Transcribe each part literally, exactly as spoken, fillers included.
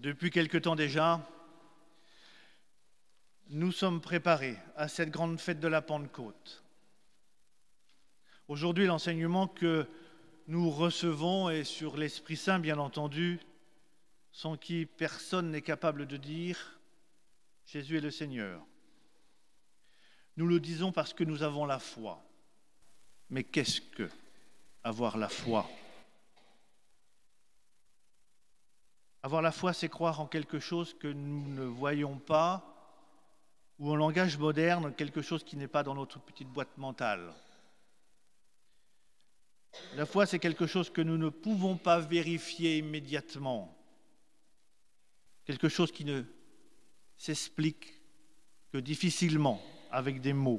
Depuis quelque temps déjà, nous sommes préparés à cette grande fête de la Pentecôte. Aujourd'hui, l'enseignement que nous recevons est sur l'Esprit Saint, bien entendu, sans qui personne n'est capable de dire « Jésus est le Seigneur ». Nous le disons parce que nous avons la foi. Mais qu'est-ce que avoir la foi ? Avoir la foi, c'est croire en quelque chose que nous ne voyons pas, ou en langage moderne, quelque chose qui n'est pas dans notre petite boîte mentale. La foi, c'est quelque chose que nous ne pouvons pas vérifier immédiatement, quelque chose qui ne s'explique que difficilement avec des mots.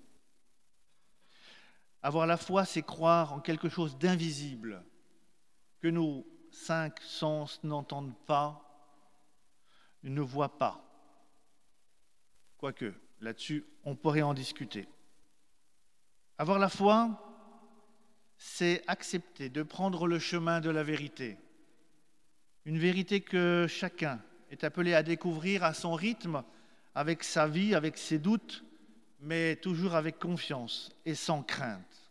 Avoir la foi, c'est croire en quelque chose d'invisible, que nos cinq sens n'entendent pas, ne voient pas. Quoique, là-dessus, on pourrait en discuter. Avoir la foi, c'est accepter de prendre le chemin de la vérité. Une vérité que chacun est appelé à découvrir à son rythme, avec sa vie, avec ses doutes, mais toujours avec confiance et sans crainte.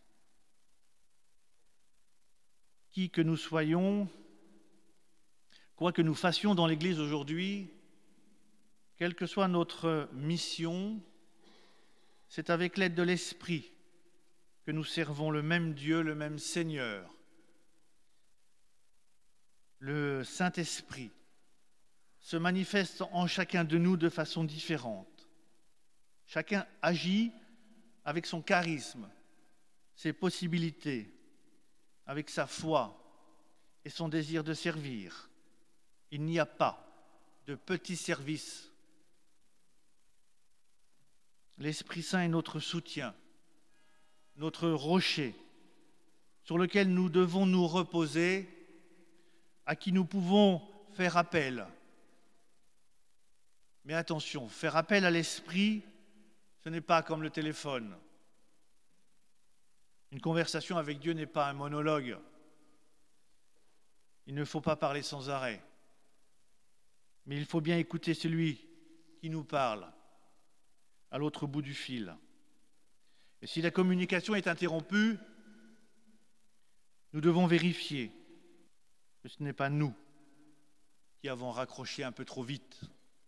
Qui que nous soyons, quoi que nous fassions dans l'Église aujourd'hui, quelle que soit notre mission, c'est avec l'aide de l'Esprit que nous servons le même Dieu, le même Seigneur. Le Saint-Esprit se manifeste en chacun de nous de façon différente. Chacun agit avec son charisme, ses possibilités, avec sa foi et son désir de servir. Il n'y a pas de petit service. L'Esprit Saint est notre soutien, notre rocher, sur lequel nous devons nous reposer, à qui nous pouvons faire appel. Mais attention, faire appel à l'Esprit, ce n'est pas comme le téléphone. Une conversation avec Dieu n'est pas un monologue. Il ne faut pas parler sans arrêt. Mais il faut bien écouter celui qui nous parle à l'autre bout du fil. Et si la communication est interrompue, nous devons vérifier que ce n'est pas nous qui avons raccroché un peu trop vite.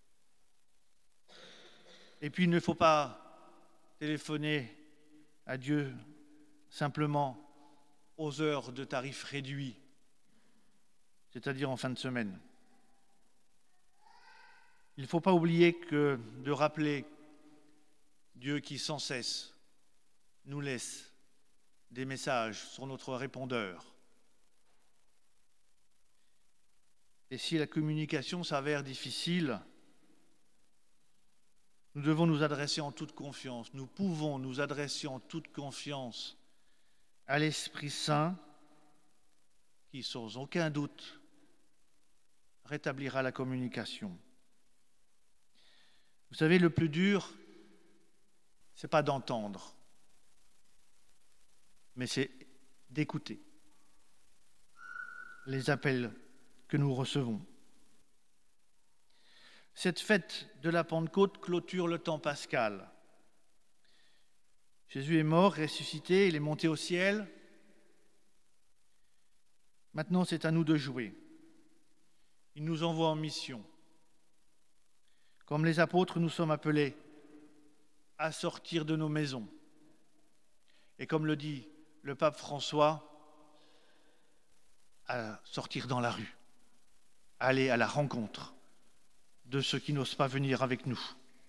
Et puis il ne faut pas téléphoner à Dieu simplement aux heures de tarif réduit, c'est-à-dire en fin de semaine. Il ne faut pas oublier que de rappeler Dieu qui sans cesse nous laisse des messages sur notre répondeur. Et si la communication s'avère difficile, nous devons nous adresser en toute confiance. Nous pouvons nous adresser en toute confiance à l'Esprit Saint qui, sans aucun doute, rétablira la communication. Vous savez, le plus dur, ce n'est pas d'entendre, mais c'est d'écouter les appels que nous recevons. Cette fête de la Pentecôte clôture le temps pascal. Jésus est mort, ressuscité, il est monté au ciel. Maintenant, c'est à nous de jouer. Il nous envoie en mission. Comme les apôtres, nous sommes appelés à sortir de nos maisons. Et comme le dit le pape François, à sortir dans la rue, à aller à la rencontre de ceux qui n'osent pas venir avec nous.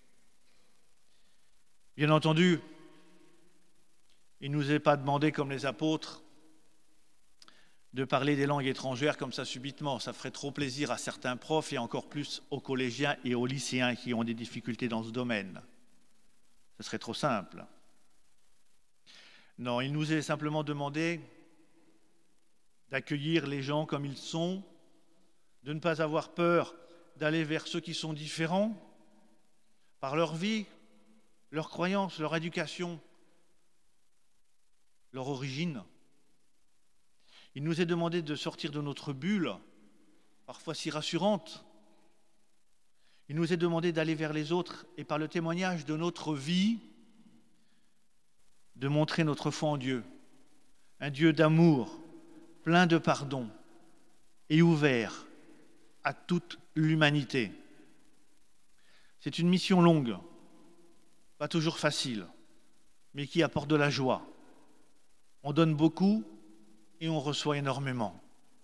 Bien entendu, il ne nous est pas demandé, comme les apôtres, de parler des langues étrangères comme ça subitement. Ça ferait trop plaisir à certains profs et encore plus aux collégiens et aux lycéens qui ont des difficultés dans ce domaine. Ce serait trop simple. Non, il nous est simplement demandé d'accueillir les gens comme ils sont, de ne pas avoir peur d'aller vers ceux qui sont différents par leur vie, leur croyance, leur éducation, leur origine. Il nous est demandé de sortir de notre bulle, parfois si rassurante, Il nous est demandé d'aller vers les autres et par le témoignage de notre vie, de montrer notre foi en Dieu. Un Dieu d'amour, plein de pardon et ouvert à toute l'humanité. C'est une mission longue, pas toujours facile, mais qui apporte de la joie. On donne beaucoup et on reçoit énormément.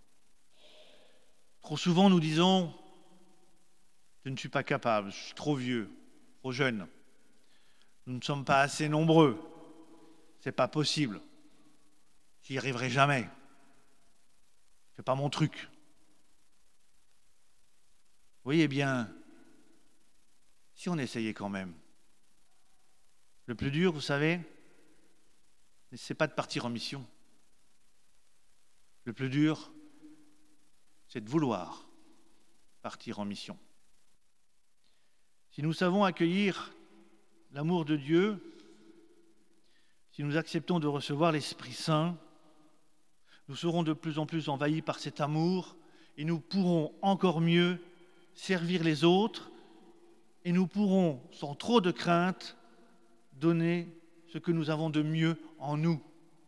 Trop souvent, nous disons « Je ne suis pas capable, je suis trop vieux, trop jeune. Nous ne sommes pas assez nombreux. C'est pas possible. J'y arriverai jamais. C'est pas mon truc. » Vous voyez bien, si on essayait quand même. Le plus dur, vous savez, c'est pas de partir en mission. Le plus dur, c'est de vouloir partir en mission. Si nous savons accueillir l'amour de Dieu, si nous acceptons de recevoir l'Esprit Saint, nous serons de plus en plus envahis par cet amour et nous pourrons encore mieux servir les autres et nous pourrons, sans trop de crainte, donner ce que nous avons de mieux en nous.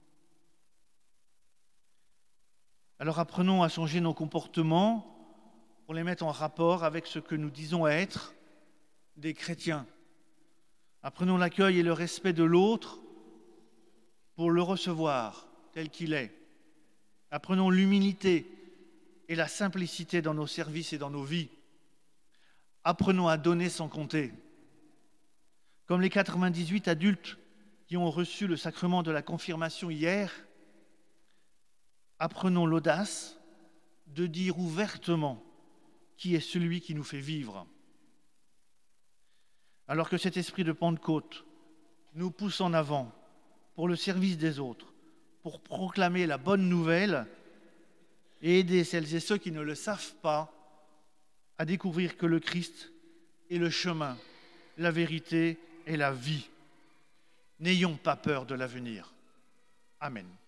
Alors apprenons à changer nos comportements pour les mettre en rapport avec ce que nous disons être des chrétiens. Apprenons l'accueil et le respect de l'autre pour le recevoir tel qu'il est. Apprenons l'humilité et la simplicité dans nos services et dans nos vies. Apprenons à donner sans compter. Comme les quatre-vingt-dix-huit adultes qui ont reçu le sacrement de la confirmation hier, apprenons l'audace de dire ouvertement qui est celui qui nous fait vivre. Alors que cet esprit de Pentecôte nous pousse en avant pour le service des autres, pour proclamer la bonne nouvelle et aider celles et ceux qui ne le savent pas à découvrir que le Christ est le chemin, la vérité et la vie. N'ayons pas peur de l'avenir. Amen.